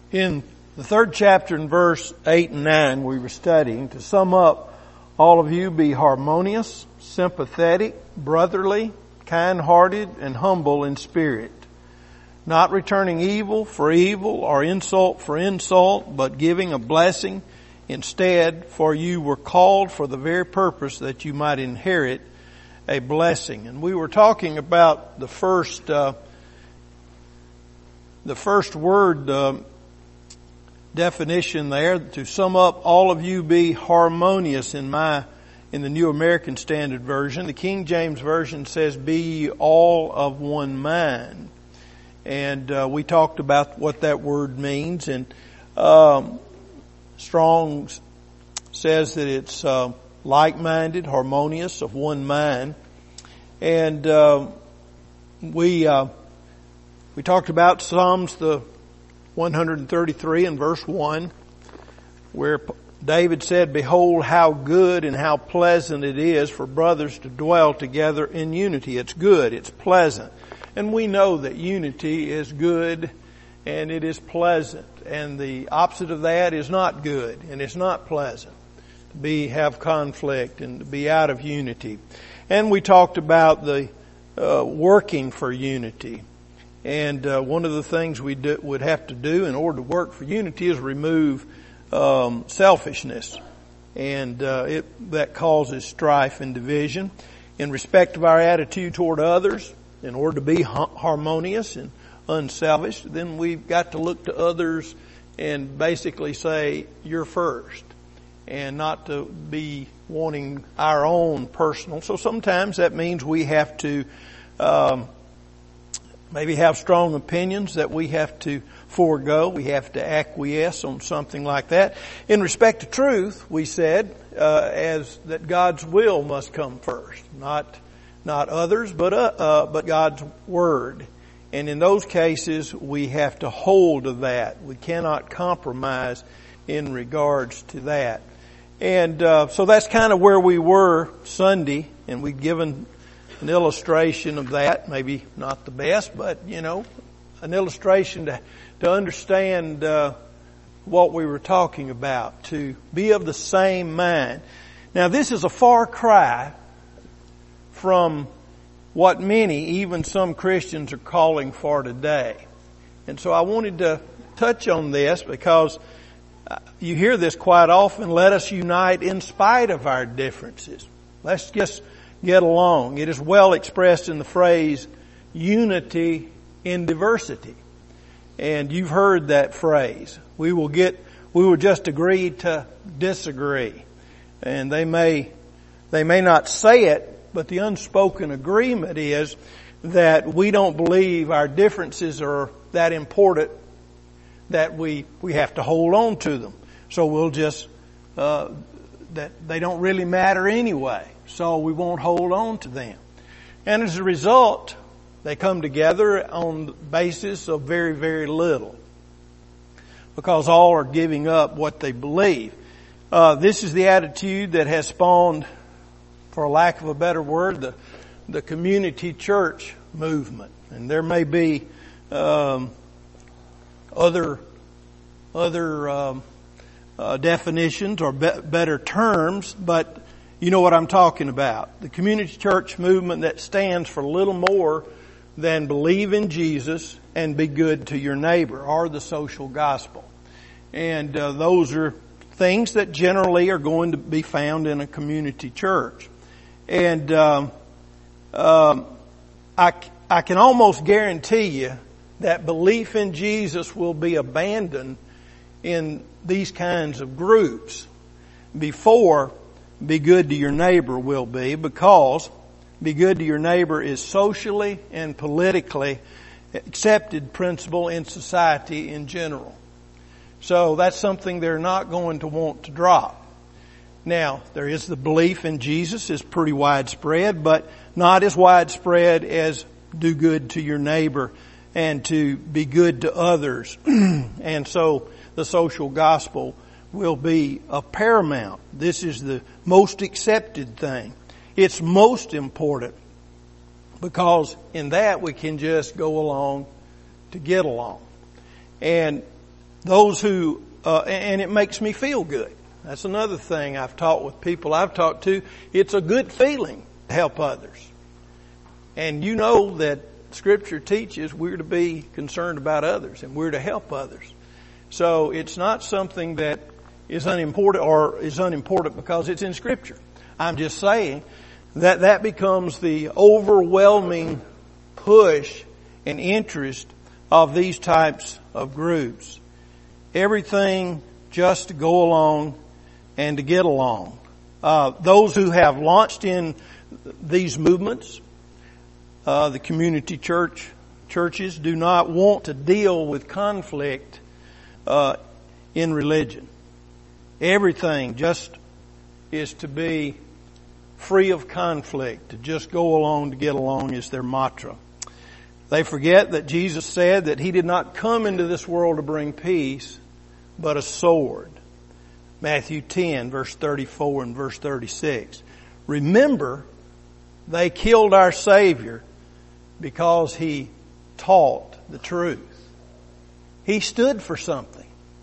In the third chapter in verse 8 and 9 we were studying, to sum up, all of you be harmonious, sympathetic, brotherly, kind-hearted, and humble in spirit, not returning evil for evil or insult for insult, but giving a blessing instead, for you were called for the very purpose that you might inherit a blessing. And we were talking about the first word definition there. To sum up, all of you be harmonious in the New American Standard Version. The King James Version says, be ye all of one mind. And we talked about what that word means. And Strong's says that it's like-minded, harmonious, of one mind. And we talked about Psalms the 133 and verse 1, where David said, behold how good and how pleasant it is for brothers to dwell together in unity. It's good, it's pleasant. And we know that unity is good and it is pleasant. And the opposite of that is not good and it's not pleasant. Have conflict and to be out of unity. And we talked about the working for unity. And one of the things we would have to do in order to work for unity is remove selfishness. And that causes strife and division. In respect of our attitude toward others, in order to be harmonious and unselfish, then we've got to look to others and basically say, you're first. And not to be wanting our own personal. So sometimes that means we have to maybe have strong opinions that we have to forego. We have to acquiesce on something like that. In respect to truth, we said as that God's will must come first, not others, but God's word. And in those cases, we have to hold to that. We cannot compromise in regards to that. And so that's kind of where we were Sunday, and we've given an illustration of that. Maybe not the best, but an illustration to understand what we were talking about, to be of the same mind. Now this is a far cry from what many, even some Christians, are calling for today. And so I wanted to touch on this because you hear this quite often, let us unite in spite of our differences. Let's just get along. It is well expressed in the phrase, unity in diversity. And you've heard that phrase. We will just agree to disagree. And they may not say it, but the unspoken agreement is that we don't believe our differences are that important that we have to hold on to them. So we'll just, that they don't really matter anyway. So we won't hold on to them. And as a result, they come together on the basis of very, very little. Because all are giving up what they believe. This is the attitude that has spawned, for lack of a better word, the community church movement. And there may be other definitions or better terms, but you know what I'm talking about. The community church movement that stands for little more than believe in Jesus and be good to your neighbor, or the social gospel. And those are things that generally are going to be found in a community church. And I can almost guarantee you that belief in Jesus will be abandoned in these kinds of groups before be good to your neighbor will be, because be good to your neighbor is socially and politically accepted principle in society in general. So that's something they're not going to want to drop. Now, there is the belief in Jesus is pretty widespread, but not as widespread as do good to your neighbor and to be good to others. And so the social gospel will be a paramount. This is the most accepted thing. It's most important because in that we can just go along to get along. And those who, and it makes me feel good. That's another thing I've taught with people I've talked to. It's a good feeling to help others. And you know that Scripture teaches we're to be concerned about others and we're to help others. So it's not something that is unimportant because it's in Scripture. I'm just saying that becomes the overwhelming push and interest of these types of groups. Everything just to go along and to get along. Those who have launched in these movements, the community churches do not want to deal with conflict in religion. Everything just is to be free of conflict, to just go along to get along is their mantra. They forget that Jesus said that He did not come into this world to bring peace, but a sword. Matthew 10, verse 34 and verse 36. Remember, they killed our Savior because He taught the truth. He stood for something.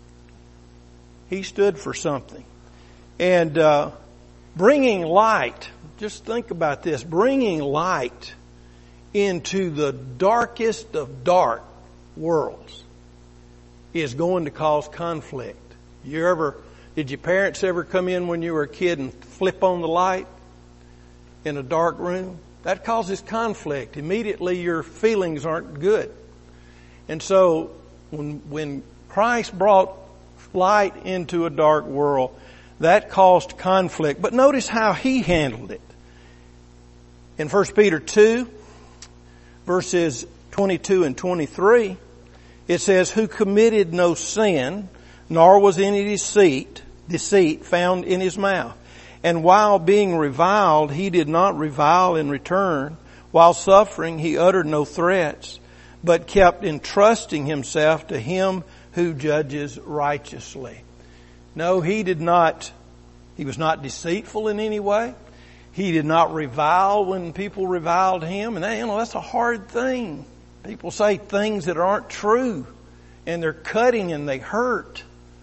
He stood for something. And bringing light, just think about this, bringing light into the darkest of dark worlds is going to cause conflict. Did your parents ever come in when you were a kid and flip on the light in a dark room? That causes conflict. Immediately your feelings aren't good. And so when Christ brought light into a dark world, that caused conflict. But notice how He handled it. In 1 Peter 2, verses 22 and 23, it says, who committed no sin, nor was any deceit found in his mouth. And while being reviled, he did not revile in return. While suffering, he uttered no threats, but kept entrusting himself to Him who judges righteously. No, he was not deceitful in any way. He did not revile when people reviled him. And that's a hard thing. People say things that aren't true, and they're cutting and they hurt.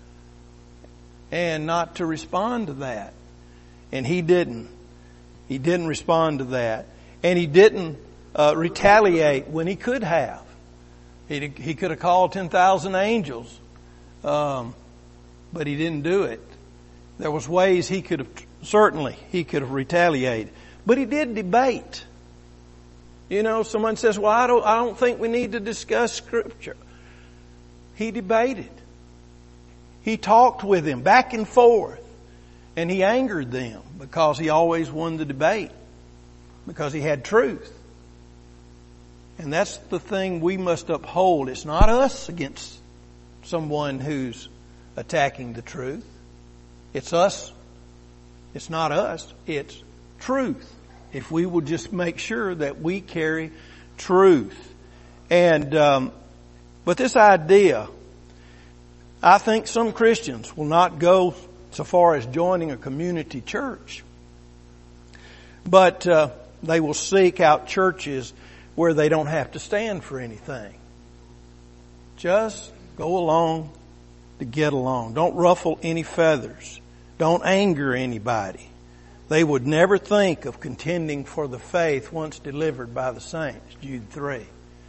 And not to respond to that. And he didn't. He didn't respond to that. And he didn't retaliate when he could have. He could have called 10,000 angels. But he didn't do it. There was ways he could have retaliated. But he did debate. Someone says, well, I don't think we need to discuss Scripture. He debated. He talked with them back and forth. And he angered them because he always won the debate. Because he had truth. And that's the thing we must uphold. It's not us against someone who's attacking the truth. It's us. It's not us. It's truth. If we will just make sure that we carry truth. And, but this idea, I think some Christians will not go so far as joining a community church. But, they will seek out churches where they don't have to stand for anything. Just go along to get along. Don't ruffle any feathers. Don't anger anybody. They would never think of contending for the faith once delivered by the saints. Jude 3.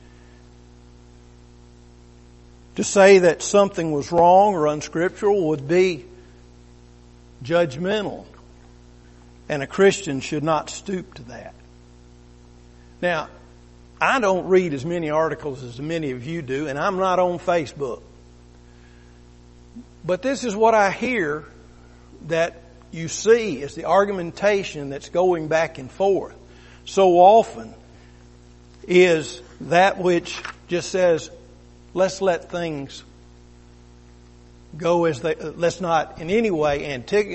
To say that something was wrong or unscriptural would be judgmental. And a Christian should not stoop to that. Now, I don't read as many articles as many of you do, and I'm not on Facebook. But this is what I hear that you see is the argumentation that's going back and forth so often is that which just says, let's let things go as they, let's not in any way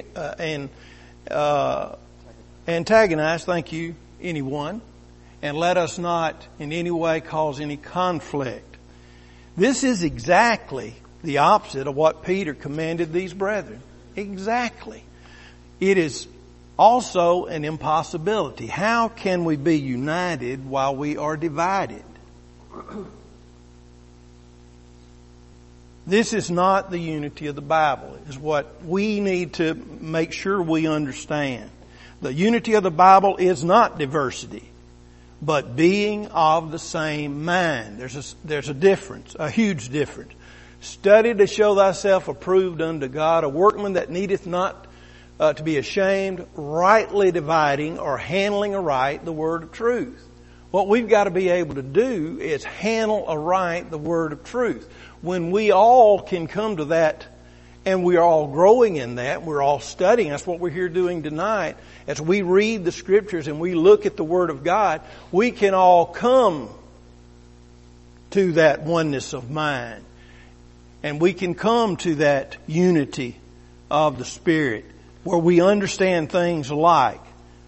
antagonize, thank you, anyone, and let us not in any way cause any conflict. This is exactly the opposite of what Peter commanded these brethren. Exactly. It is also an impossibility. How can we be united while we are divided? This is not the unity of the Bible, is what we need to make sure we understand. The unity of the Bible is not diversity, but being of the same mind. There's a difference, a huge difference. Study to show thyself approved unto God, a workman that needeth not to be ashamed, rightly dividing or handling aright the word of truth. What we've got to be able to do is handle aright the word of truth. When we all can come to that, and we're all growing in that, we're all studying, that's what we're here doing tonight. As we read the Scriptures and we look at the Word of God, we can all come to that oneness of mind. And we can come to that unity of the Spirit where we understand things like,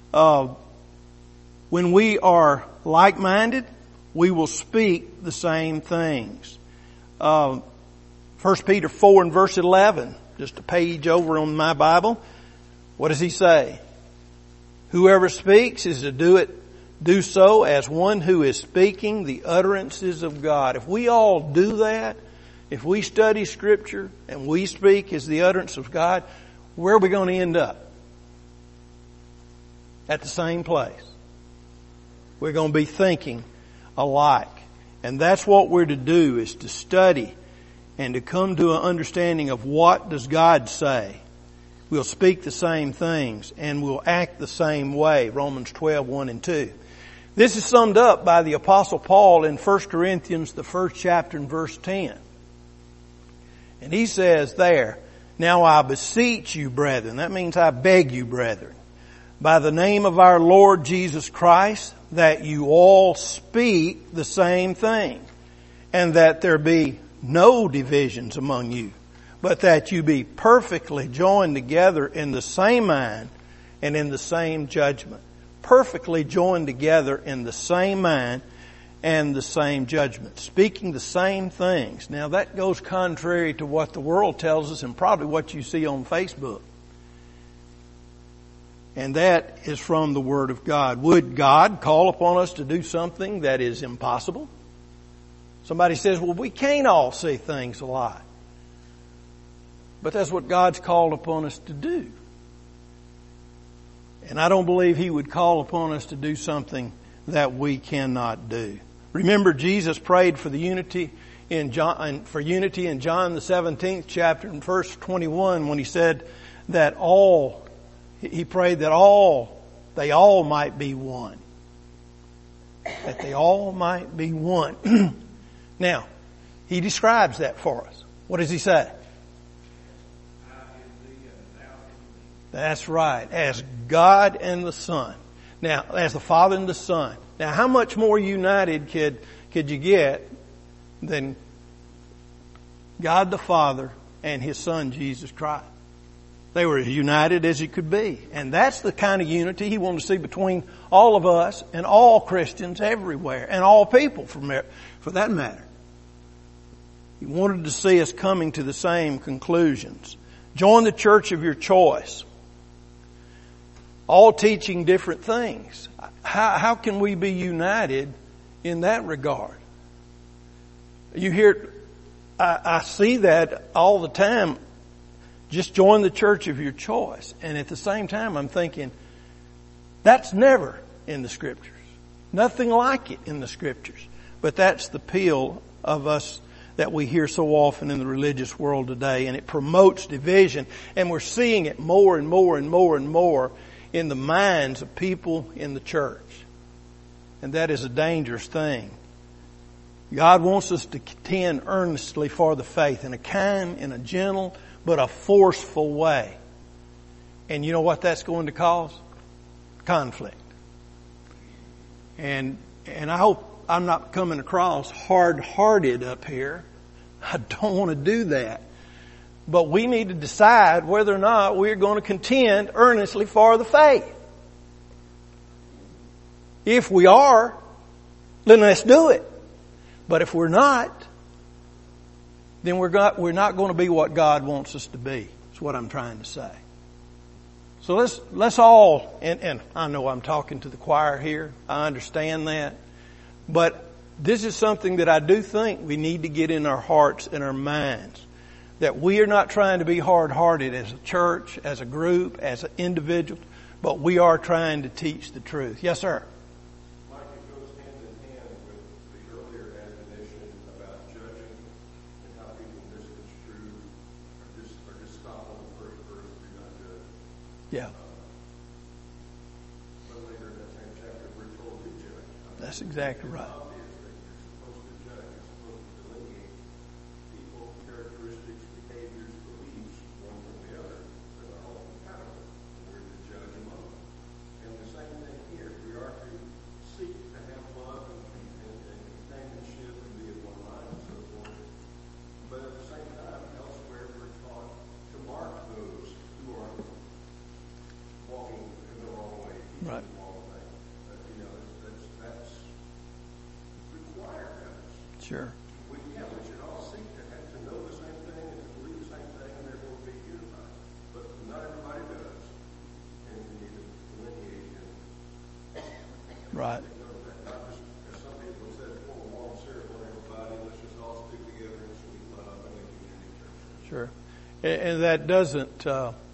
when we are like-minded, we will speak the same things. 1 Peter 4 and verse 11, just a page over on my Bible. What does he say? Whoever speaks is to do so as one who is speaking the utterances of God. If we all do that, if we study Scripture and we speak as the utterance of God, where are we going to end up? At the same place. We're going to be thinking alike. And that's what we're to do, is to study and to come to an understanding of what does God say. We'll speak the same things and we'll act the same way. Romans 12, 1 and 2. This is summed up by the Apostle Paul in 1 Corinthians, the 1st chapter and verse 10. And he says there, now I beseech you, brethren. That means I beg you, brethren, by the name of our Lord Jesus Christ, that you all speak the same thing, and that there be no divisions among you, but that you be perfectly joined together in the same mind and in the same judgment. Perfectly joined together in the same mind and the same judgment. Speaking the same things. Now that goes contrary to what the world tells us and probably what you see on Facebook. And that is from the Word of God. Would God call upon us to do something that is impossible? Somebody says, well, we can't all see things alike. But that's what God's called upon us to do. And I don't believe He would call upon us to do something that we cannot do. Remember, Jesus prayed for the unity in John, the 17th chapter in verse 21 when He said that He prayed that they all might be one. That they all might be one. Now, He describes that for us. What does He say? That's right. As God and the Son. Now, as the Father and the Son. Now, how much more united could you get than God the Father and His Son, Jesus Christ? They were as united as it could be. And that's the kind of unity He wanted to see between all of us and all Christians everywhere. And all people for that matter. He wanted to see us coming to the same conclusions. Join the church of your choice. All teaching different things. How can we be united in that regard? You hear, I see that all the time. Just join the church of your choice. And at the same time, I'm thinking, that's never in the Scriptures. Nothing like it in the Scriptures. But that's the appeal of us that we hear so often in the religious world today. And it promotes division. And we're seeing it more and more and more and more in the minds of people in the church. And that is a dangerous thing. God wants us to contend earnestly for the faith in a kind, in a gentle, but a forceful way. And you know what that's going to cause? Conflict. And I hope I'm not coming across hard-hearted up here. I don't want to do that. But we need to decide whether or not we're going to contend earnestly for the faith. If we are, then let's do it. But if we're not, then we're not going to be what God wants us to be. That's what I'm trying to say. So let's all, and I know I'm talking to the choir here. I understand that. But this is something that I do think we need to get in our hearts and our minds. that we are not trying to be hard-hearted as a church, as a group, as an individual, but we are trying to teach the truth. Yes, sir. Mike, it goes hand in hand with the earlier admonition about judging and how people misconstrue or just stop on the first verse, do not judge. Yeah. But later in that same chapter, we're told to judge. That's exactly right. Right. That's required. Sure. We should all seek to know the same thing and to believe the same thing and therefore be unified. But not everybody does. And we need to delineate and Right. not just, as some people have said, pour a warm syrup on everybody, let's just all stick together in sweet love and a community church. Sure. And that doesn't,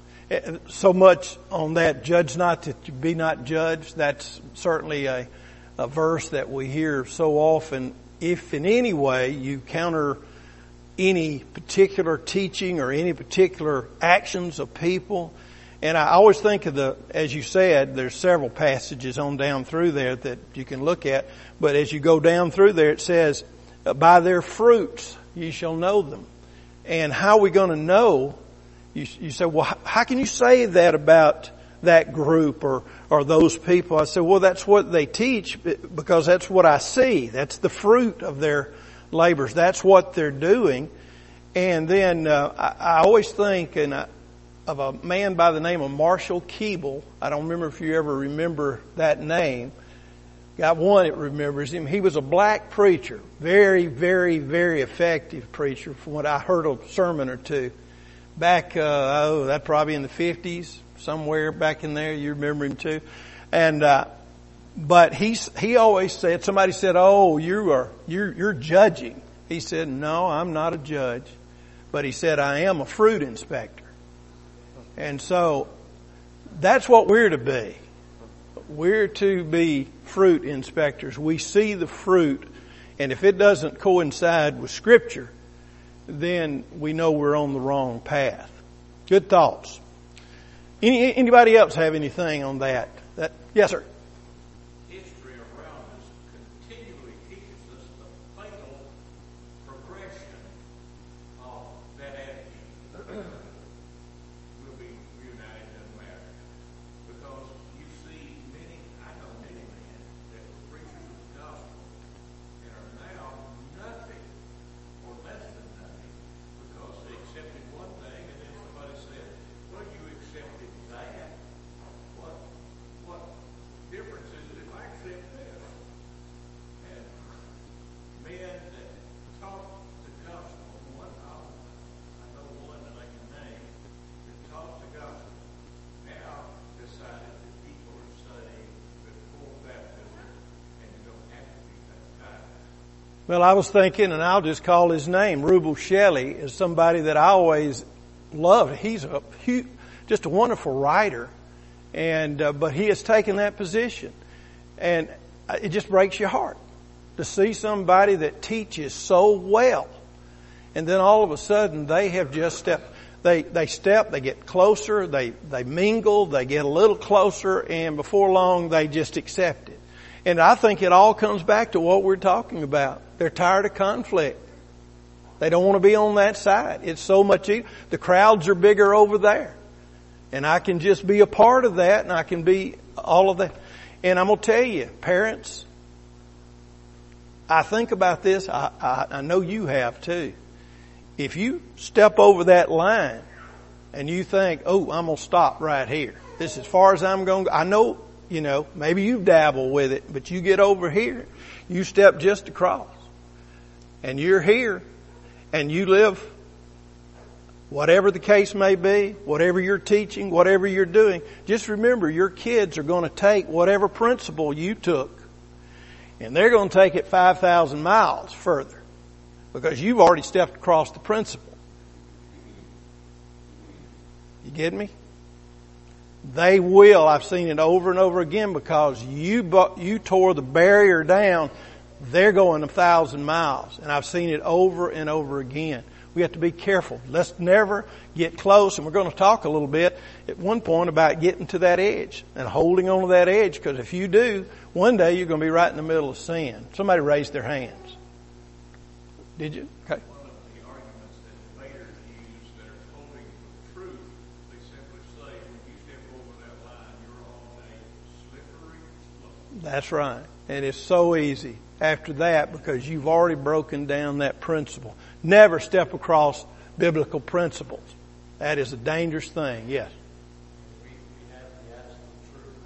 so much on that, judge not that you be not judged. That's certainly a verse that we hear so often. If in any way you counter any particular teaching or any particular actions of people, and I always think of as you said, there's several passages on down through there that you can look at, but as you go down through there it says, by their fruits ye shall know them. And how are we going to know? You say, well, how can you say that about that group or those people? I say, well, that's what they teach because that's what I see. That's the fruit of their labors. That's what they're doing. And then I always think of a man by the name of Marshall Keeble. I don't remember if you ever remember that name. Got one that remembers him. He was a black preacher. Very, very, very effective preacher from what I heard a sermon or two. Back, that probably in the 50s, somewhere back in there. You remember him too. And, but he always said, somebody said, oh, you're judging. He said, no, I'm not a judge. But he said, I am a fruit inspector. And so that's what we're to be. We're to be fruit inspectors. We see the fruit, and if it doesn't coincide with Scripture, then we know we're on the wrong path. Good thoughts. Anybody else have anything on that? Yes, sir. History around us continually teaches us the fatal progression of that attitude. We'll be reunited in marriage. Because you see I know many men that were preachers of the gospel and are now nothing or less than nothing because they accepted one thing and then somebody said, well, you accepted that. What difference is it if I accept this? And men that taught the gospel, I know one that I can name, that taught the gospel, now decided that people are saved before baptism and you don't have to be baptized. Well, I was thinking, and I'll just call his name, Rubel Shelley, is somebody that I always loved. He's just a wonderful writer, but he has taken that position, and it just breaks your heart to see somebody that teaches so well, and then all of a sudden they have just stepped. They get closer, they mingle, they get a little closer, and before long they just accept it. And I think it all comes back to what we're talking about. They're tired of conflict. They don't want to be on that side. It's so much easier. The crowds are bigger over there. And I can just be a part of that, and I can be all of that. And I'm going to tell you, parents, I think about this. I know you have too. If you step over that line and you think, oh, I'm going to stop right here. This is as far as I'm going to go. I know, maybe you dabble with it, but you get over here. You step just across. And you're here. And you live, whatever the case may be, whatever you're teaching, whatever you're doing, just remember your kids are going to take whatever principle you took. And they're going to take it 5,000 miles further. Because you've already stepped across the principle. You get me? They will. I've seen it over and over again because you tore the barrier down. They're going 1,000 miles. And I've seen it over and over again. We have to be careful. Let's never get close. And we're going to talk a little bit at one point about getting to that edge and holding on to that edge. Because if you do, one day you're going to be right in the middle of sin. Somebody raised their hands. Did you? Okay. One of the arguments that debaters use that are holding the truth, they simply say, when you step over that line, you're on a slippery slope. That's right. And it's so easy after that because you've already broken down that principle. Never step across biblical principles. That is a dangerous thing. Yes. We have the absolute truth.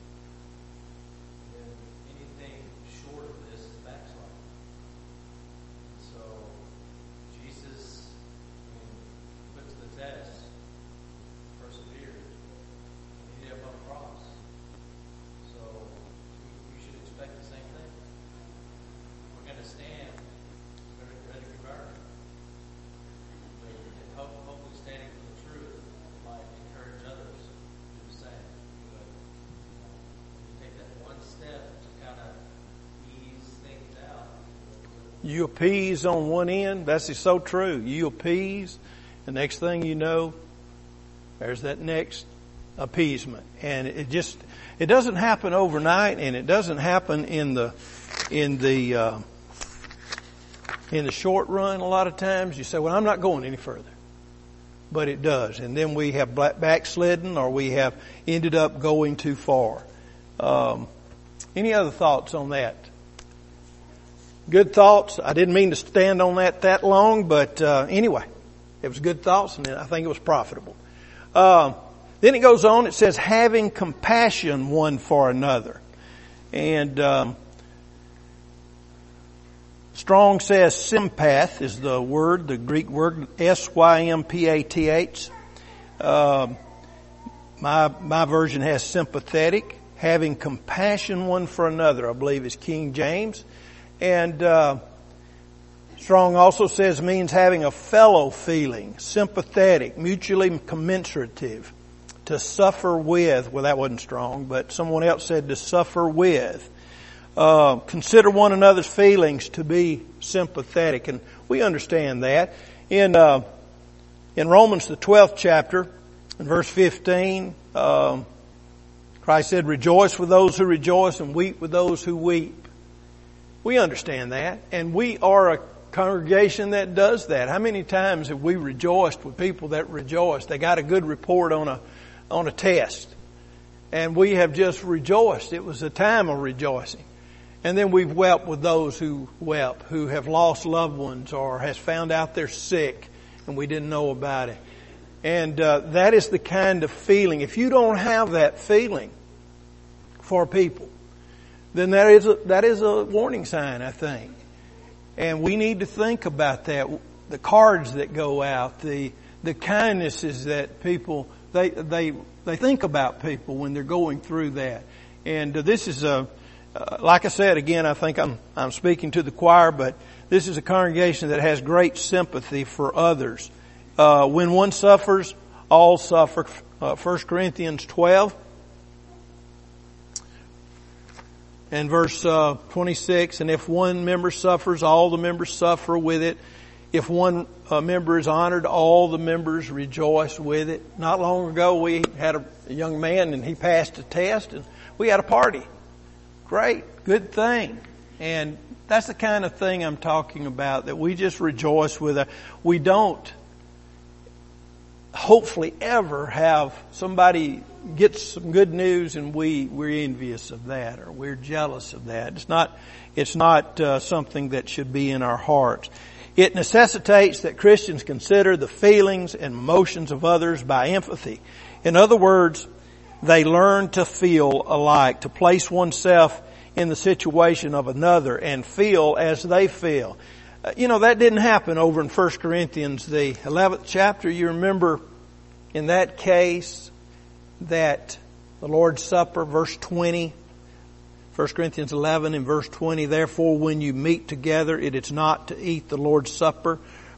And anything short of this is backsliding. So Jesus put to the test, persevered, and he did it on the cross. So we should expect the same thing. We're going to stand ready to be burned. And hopefully standing for the truth might encourage others to do the same. But you take that one step to kind of ease things out. You appease on one end. That's so true. You appease. The next thing you know, there's that next appeasement. And it doesn't happen overnight, and it doesn't happen in the short run. A lot of times you say, well, I'm not going any further. But it does. And then we have backslidden, or we have ended up going too far. Any other thoughts on that? Good thoughts. I didn't mean to stand on that long, but anyway, it was good thoughts, and I think it was profitable. Then it goes on. It says, having compassion one for another. And Strong says sympath is the word, the Greek word, sympath. My version has sympathetic. Having compassion one for another, I believe, is King James. And Strong also says means having a fellow feeling, sympathetic, mutually commensurative, to suffer with. Well, that wasn't Strong, but someone else said to suffer with. Consider one another's feelings to be sympathetic, and we understand that. In Romans, the 12th chapter, in verse 15, Christ said, rejoice with those who rejoice and weep with those who weep. We understand that, and we are a congregation that does that. How many times have we rejoiced with people that rejoice? They got a good report on a test, and we have just rejoiced. It was a time of rejoicing. And then we've wept with those who wept, who have lost loved ones or has found out they're sick and we didn't know about it. And that is the kind of feeling. If you don't have that feeling for people, then that is a warning sign, I think. And we need to think about that. The cards that go out, the kindnesses that people, they think about people when they're going through that. And this is like I said, again, I think I'm speaking to the choir, but this is a congregation that has great sympathy for others. When one suffers, all suffer. 1 Corinthians 12 and verse 26. And if one member suffers, all the members suffer with it. If one member is honored, all the members rejoice with it. Not long ago, we had a young man, and he passed a test, and we had a party. Great, good thing. And that's the kind of thing I'm talking about, that we just rejoice with. We don't hopefully ever have somebody get some good news and we're envious of that, or we're jealous of that. It's not something that should be in our hearts. It necessitates that Christians consider the feelings and emotions of others by empathy. In other words, they learn to feel alike, to place oneself in the situation of another and feel as they feel. That didn't happen over in 1 Corinthians, the 11th chapter. You remember in that case that the Lord's Supper, verse 20, 1 Corinthians 11 and verse 20, therefore when you meet together, it is not to eat the Lord's Supper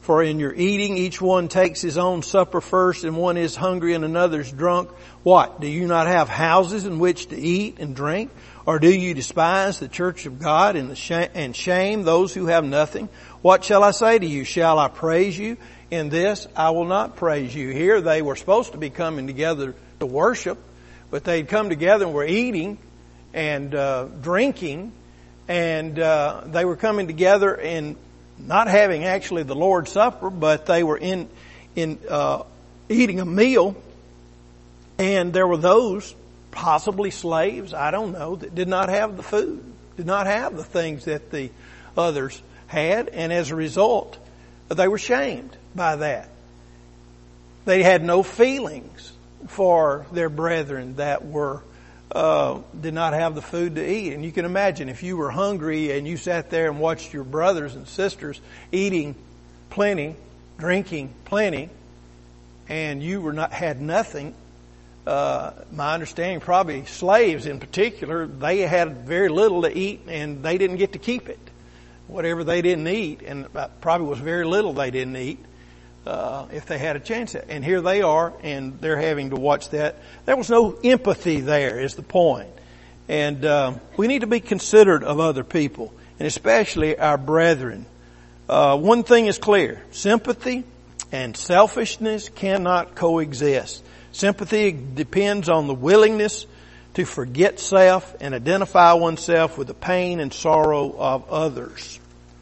For in your eating, each one takes his own supper first, and one is hungry and another's drunk. What? Do you not have houses in which to eat and drink? Or do you despise the church of God and shame those who have nothing? What shall I say to you? Shall I praise you? In this I will not praise you. Here they were supposed to be coming together to worship, but they'd come together and were eating and drinking, and they were coming together and not having actually the Lord's Supper, but they were in eating a meal. And there were those, possibly slaves, I don't know, that did not have the food, did not have the things that the others had, and as a result, they were shamed by that. They had no feelings for their brethren that were did not have the food to eat. And you can imagine if you were hungry and you sat there and watched your brothers and sisters eating plenty, drinking plenty, and you had nothing. My understanding, probably slaves in particular, they had very little to eat and they didn't get to keep it. Whatever they didn't eat, and probably was very little they didn't eat, if they had a chance at. And here they are, and they're having to watch that. There was no empathy there, is the point. And we need to be considerate of other people, and especially our brethren. One thing is clear: sympathy and selfishness cannot coexist. Sympathy depends on the willingness to forget self and identify oneself with the pain and sorrow of others.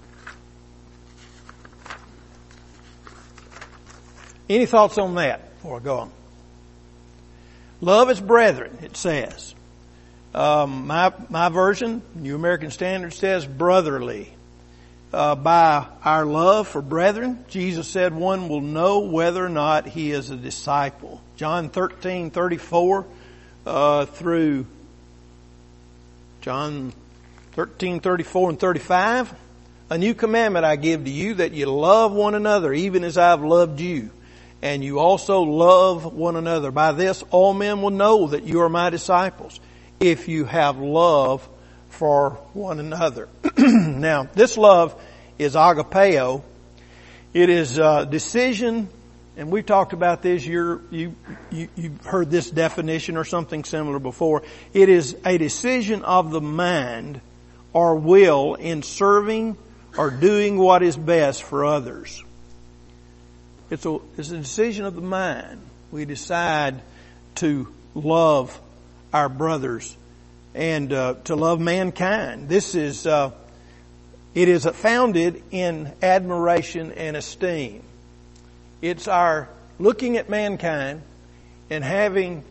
Any thoughts on that before I go on? Love as brethren, it says. My version, New American Standard, says brotherly. By our love for brethren, Jesus said one will know whether or not he is a disciple. John 13:34 through John 13:34 and 35. A new commandment I give to you, that you love one another, even as I have loved you. And you also love one another. By this all men will know that you are my disciples, if you have love for one another. Now, this love is agapeo. It is a decision, and we've talked about this. You've heard this definition or something similar before. It is a decision of the mind or will in serving or doing what is best for others. It's a decision of the mind. We decide to love our brothers and to love mankind. This is it is founded in admiration and esteem. It's our looking at mankind and having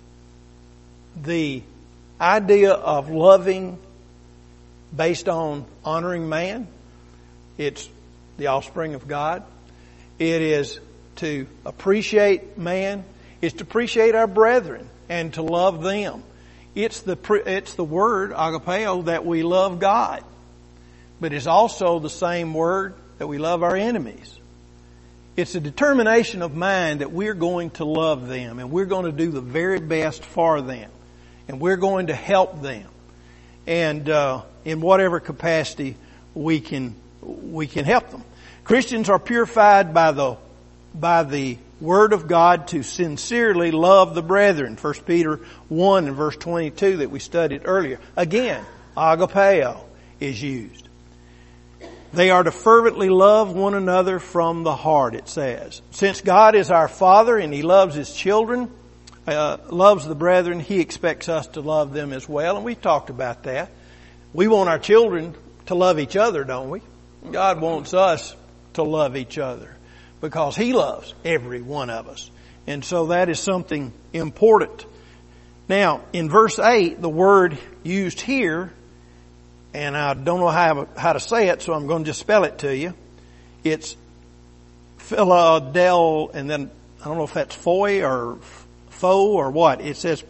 the idea of loving based on honoring man. It's the offspring of God. It is to appreciate man. It's to appreciate our brethren and to love them. It's the word, agapeo, that we love God. But it's also the same word that we love our enemies. It's a determination of mind that we're going to love them and we're going to do the very best for them. And we're going to help them. And in whatever capacity we can help them. Christians are purified by the Word of God to sincerely love the brethren. 1 Peter 1 and verse 22 that we studied earlier. Again, agapeo is used. They are to fervently love one another from the heart, it says. Since God is our Father and He loves His children, loves the brethren, He expects us to love them as well. And we've talked about that. We want our children to love each other, don't we? God wants us to love each other because He loves every one of us. And so that is something important. Now, in verse 8, the word used here, and I don't know how to say it, so I'm going to just spell it to you. It's Philadel, and then I don't know if that's foy or foe or what. It says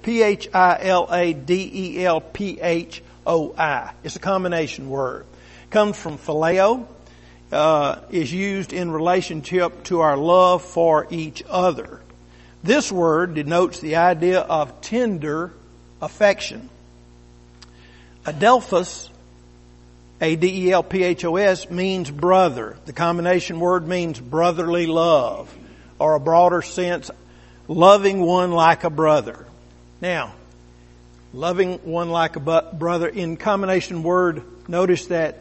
Philadelphoi. It's a combination word. It comes from phileo. Is used in relationship to our love for each other. This word denotes the idea of tender affection. Adelphos Adelphos, means brother. The combination word means brotherly love, or a broader sense, loving one like a brother. Now, loving one like a brother, in combination word, notice that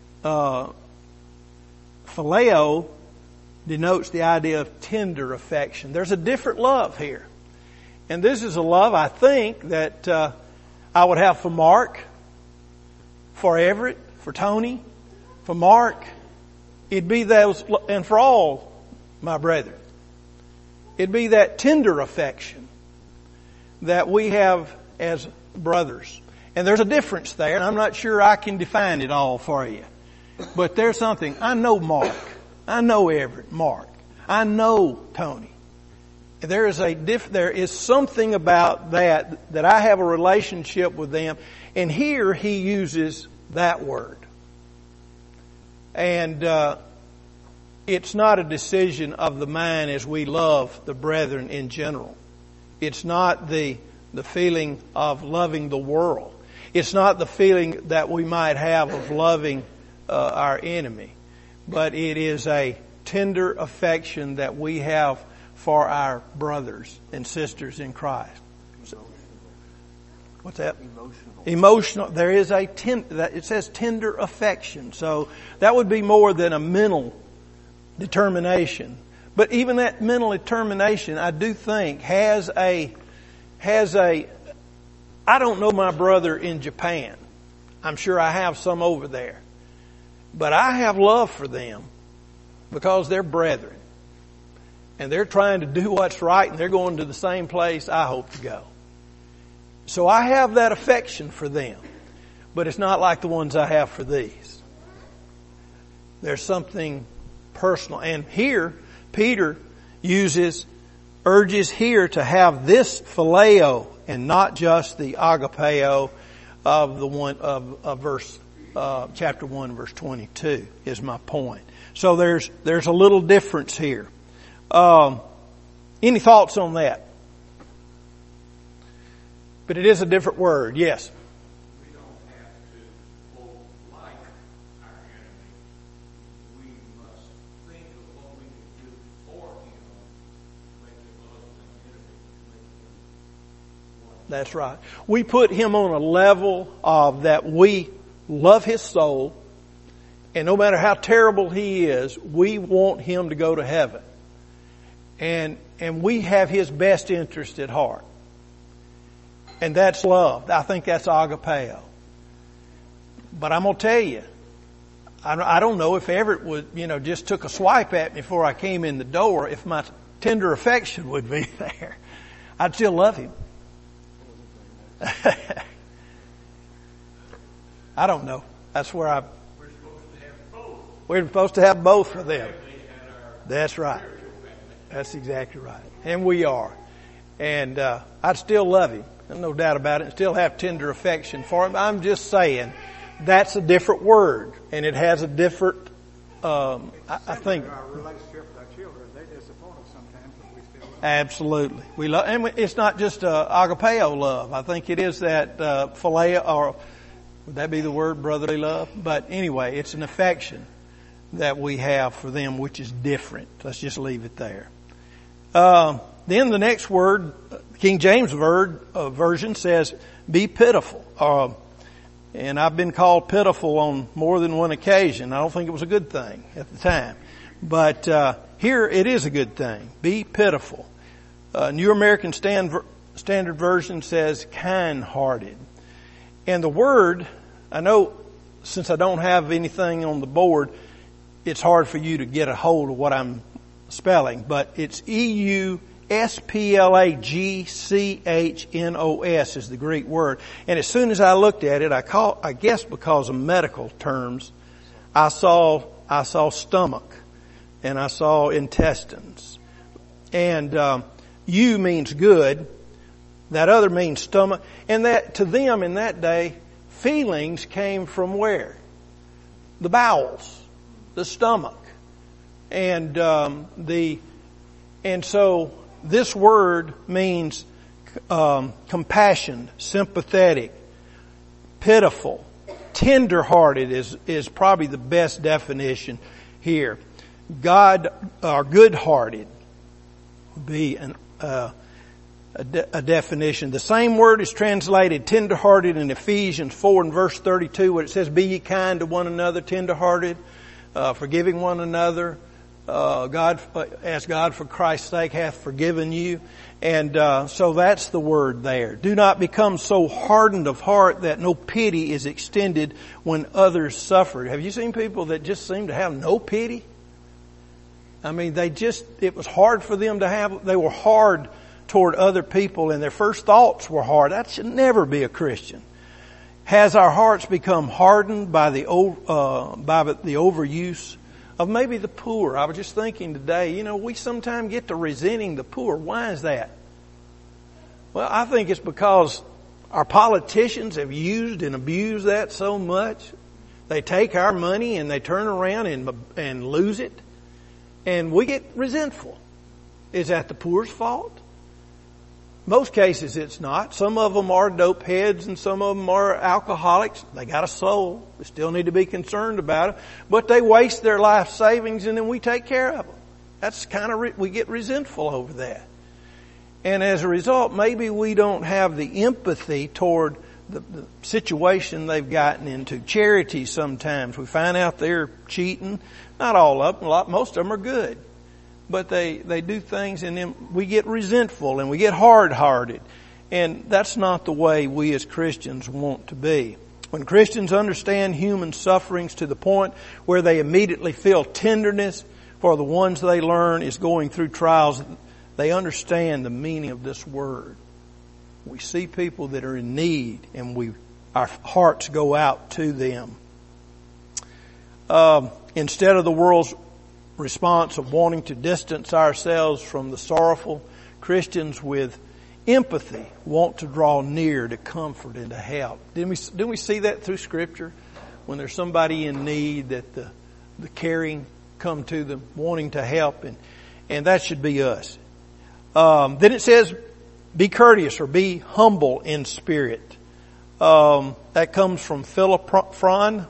phileo denotes the idea of tender affection. There's a different love here. And this is a love, I think, that I would have for Mark, for Everett, for Tony, for Mark. It'd be those, and for all my brethren. It'd be that tender affection that we have as brothers. And there's a difference there, and I'm not sure I can define it all for you. But there's something. I know Mark. I know Everett, Mark. I know Tony. There is something about that I have a relationship with them. And here he uses that word. And it's not a decision of the mind as we love the brethren in general. It's not the feeling of loving the world. It's not the feeling that we might have of loving our enemy. But it is a tender affection that we have for our brothers and sisters in Christ. What's that? Emotional. There is it says tender affection. So that would be more than a mental determination. But even that mental determination, I do think, has a, I don't know my brother in Japan. I'm sure I have some over there. But I have love for them because they're brethren. And they're trying to do what's right, and they're going to the same place I hope to go. So I have that affection for them. But it's not like the ones I have for these. There's something personal. And here, Peter urges here to have this phileo and not just the agapeo of chapter 1, verse 22 is my point. So there's a little difference here. Any thoughts on that? But it is a different word, yes. We don't have to quote like our enemy. We must think of what we can do for him, make him love the enemy, make him one. That's right. We put him on a level of that we love his soul, and no matter how terrible he is, we want him to go to heaven. And we have his best interest at heart. And that's love. I think that's agapeo. But I'm going to tell you, I don't know if Everett would, just took a swipe at me before I came in the door, if my tender affection would be there. I'd still love him. I don't know. That's where We're supposed to have both. we're supposed to have both for them. That's right. That's exactly right. And we are. And I'd still love him. No doubt about it. And still have tender affection for him. I'm just saying that's a different word. And it has a different, I think. Our relationship with our children, they disappoint us sometimes, but we still love them. Absolutely. We love, and it's not just agapeo love. I think it is that phileo, or would that be the word, brotherly love? But anyway, it's an affection that we have for them, which is different. Let's just leave it there. Then the next word, King James version says, be pitiful. And I've been called pitiful on more than one occasion. I don't think it was a good thing at the time. But here it is a good thing. Be pitiful. New American Standard Version says kind-hearted. And the word, I know since I don't have anything on the board, it's hard for you to get a hold of what I'm spelling, but it's EUSPLAGCHNOS is the Greek word. And as soon as I looked at it, I guess because of medical terms, I saw stomach and I saw intestines. And U means good. That other means stomach. And that to them in that day, feelings came from where? The bowels, the stomach. And so this word means compassion, sympathetic, pitiful, tender-hearted is probably the best definition here. God, or good-hearted, would be a definition. The same word is translated tender-hearted in Ephesians 4 and verse 32, where it says, "Be ye kind to one another, tender-hearted, forgiving one another. As God for Christ's sake hath forgiven you." And so that's the word there. Do not become so hardened of heart that no pity is extended when others suffer. Have you seen people that just seem to have no pity? I mean, it was hard for them they were hard toward other people, and their first thoughts were hard. That should never be a Christian. Has our hearts become hardened by the overuse of maybe the poor? I was just thinking today, we sometimes get to resenting the poor. Why is that? Well, I think it's because our politicians have used and abused that so much. They take our money and they turn around and lose it. And we get resentful. Is that the poor's fault? Most cases it's not. Some of them are dope heads and some of them are alcoholics. They got a soul. We still need to be concerned about it. But they waste their life savings and then we take care of them. That's we get resentful over that. And as a result, maybe we don't have the empathy toward the situation they've gotten into. Charity sometimes. We find out they're cheating. Not all of them. Most of them are good. But they do things and then we get resentful and we get hard-hearted. And that's not the way we as Christians want to be. When Christians understand human sufferings to the point where they immediately feel tenderness for the ones they learn is going through trials, they understand the meaning of this word. We see people that are in need and our hearts go out to them. Instead of the world's response of wanting to distance ourselves from the sorrowful, Christians with empathy want to draw near to comfort and to help. Didn't we see that through Scripture? When there's somebody in need, that the caring come to them, wanting to help, and that should be us. Then it says, be courteous or be humble in spirit. That comes from Philophron.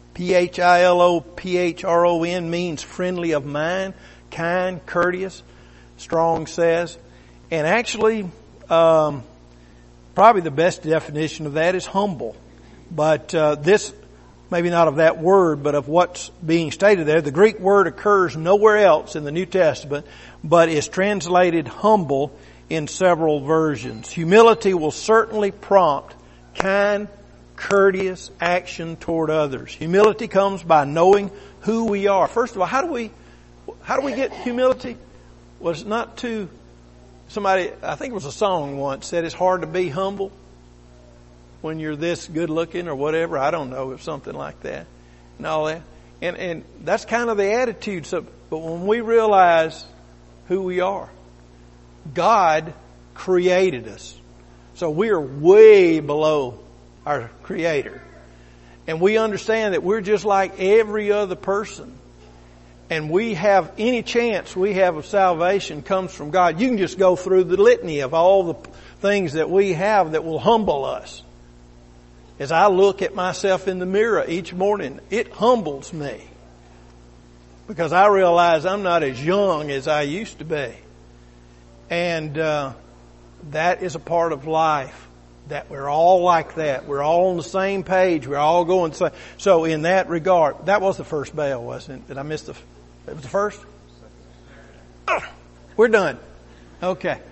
Philophron means friendly of mind, kind, courteous, Strong says. And actually, probably the best definition of that is humble. But this, maybe not of that word, but of what's being stated there. The Greek word occurs nowhere else in the New Testament, but is translated humble in several versions. Humility will certainly prompt kind, courteous action toward others. Humility comes by knowing who we are. First of all, how do we get humility? Well, it's not too, somebody, I think it was a song once, said it's hard to be humble when you're this good looking or whatever. I don't know, if something like that and all that. And that's kind of the attitude. So, but when we realize who we are, God created us. So we are way below our Creator. And we understand that we're just like every other person. And we have any chance we have of salvation comes from God. You can just go through the litany of all the things that we have that will humble us. As I look at myself in the mirror each morning, it humbles me. Because I realize I'm not as young as I used to be. And that is a part of life. That we're all like that. We're all on the same page. We're all going the same. So in that regard, that was the first bell, wasn't it? Did I miss it was the first? We're done. Okay.